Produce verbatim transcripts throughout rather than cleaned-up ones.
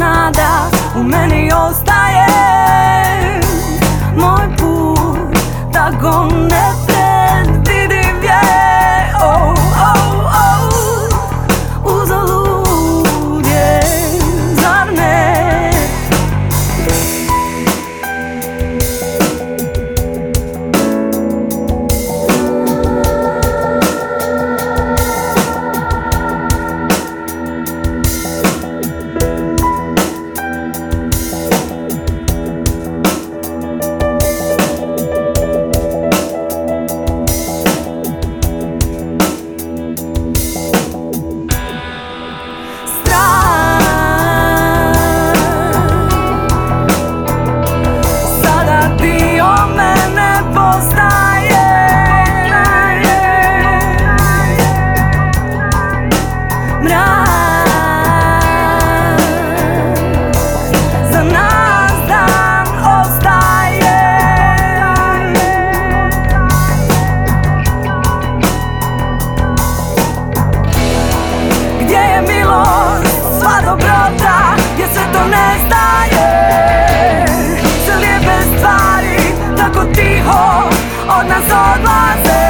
nada u meni ostaje. Moj put tako nepredvidiv je. Oh, oh, oh, uzalud je, zar ne? Od nas odlaze.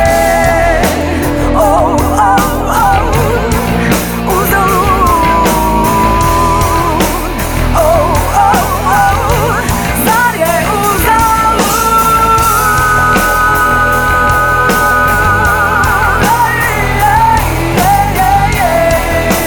Oh, oh, oh, uzalud. Oh, oh, oh, zar je uzalud? Ej, ej, ej, ej, ej.